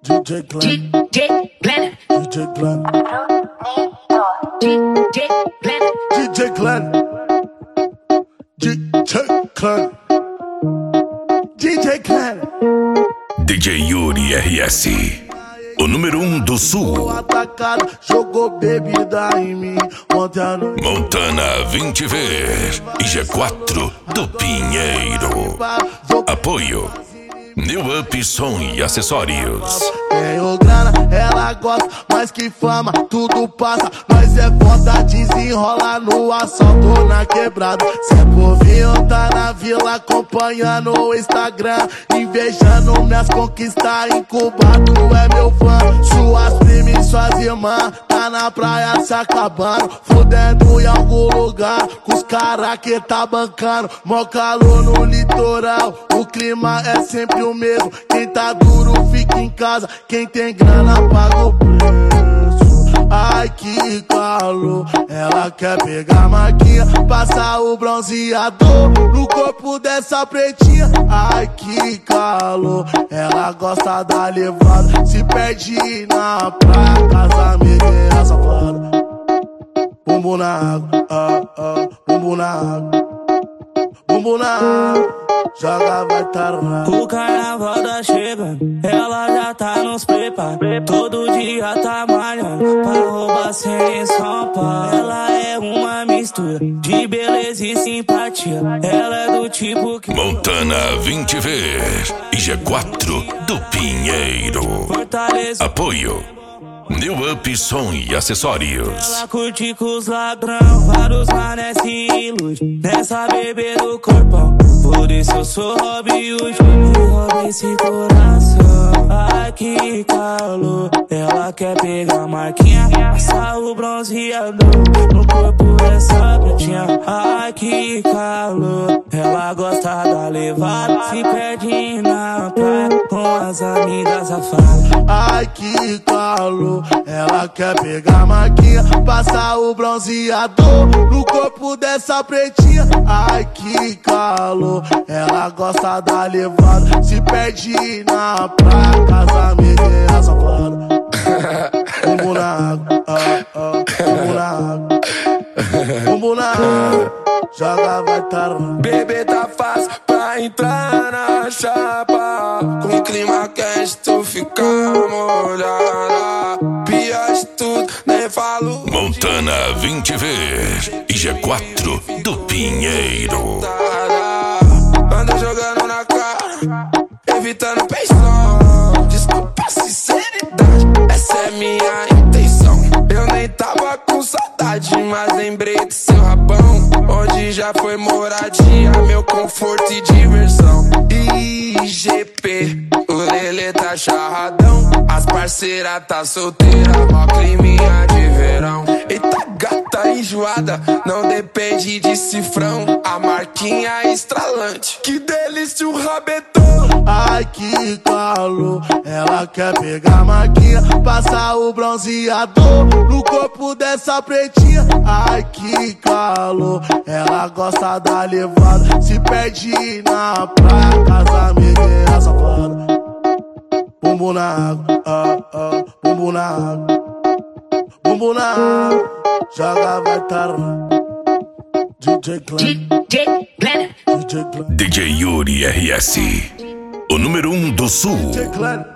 DJ Glenn. DJ Glenn. DJ Glenn. DJ Glenn. DJ Glenn. DJ Glenn. DJ Glenn. DJ Yuri RS, o número 1 do Sul. Atacado, jogou bebida em mim ontem à noite. Montana 20 Ver e G4 do Pinheiro. Apoio New Up Som e Acessórios. Tenho grana, ela gosta, mais que fama, tudo passa. Nós é foda, desenrola no assalto na quebrada. Cê povinho tá na vila acompanhando o Instagram, invejando minhas conquistas, incubado é meu fã. Suas primas e suas irmãs tá na praia se acabando, fudendo em algum lugar com os caras que tá bancando. Mó calor no litoral, o clima é sempre o mesmo. Quem tá duro fica em casa, quem tem grana paga o preço. Ai que calor, ela quer pegar a marquinha, passar o bronzeador no corpo dessa pretinha. Ai que calor, ela gosta da levada, se perde na praia, casa amiga safada. Bumbum na água, bumbum na água, bumbum na água, joga vai tarnar. O carnaval tá chegando, ela já tá nos prepara. Todo dia tá malhando pra roubar cena em São Paulo. Ela é uma mistura de beleza e simpatia. Ela é do tipo que Montana 20 Ver e G4 do Pinheiro. fortaleza. Apoio New Up Som e Acessórios. Ela curte com os ladrão, vários mané se ilude nessa bebê do corpão. Por isso eu sou Robin Hood e roubei esse coração. Ai que calor, ela quer pegar a marquinha, passar o bronzeador no corpo dessa pretinha. Ai que calor, ela gosta da levada, se perde na praia com as amigas safadas. Ai que calor, ela quer pegar a marquinha, passar o bronzeador no corpo dessa pretinha. Ai que calor, ela gosta da levada, se perde na praia, casa amiga safada. Bumbum na água, bumbum na água, bumbum na água, joga vai tarnar. Bebê tá fácil pra entrar na chapa, com clima quente tu fica molhada. Pior de tudo, nem falo. Montana 20 Ver e G4 do Pinheiro. Anda jogando na cara, evitando pensão. Desculpa a sinceridade, essa é minha intenção. Eu nem tava com saudade, mas lembrei do seu rabão, onde já foi moradia, meu conforto e diversão. IGP, o Lelê tá charradão, as parceiras tá solteira, mó climinha de verão. Eita gata enjoada, não depende de cifrão, a marquinha estralante, que delícia o rabetão. Ai que calor, ela quer pegar a marquinha, passar o bronzeador no corpo dessa pretinha. Ai que calor, ela gosta da levada, se perde na praia, casa amiga safada. Bumbum na água, bumbum na água, bumbum na água, joga vai tarnar. DJ Glenn. DJ Glenn. DJ Glenn. DJ Yuri RS, o número 1 do Sul. DJ Glenn.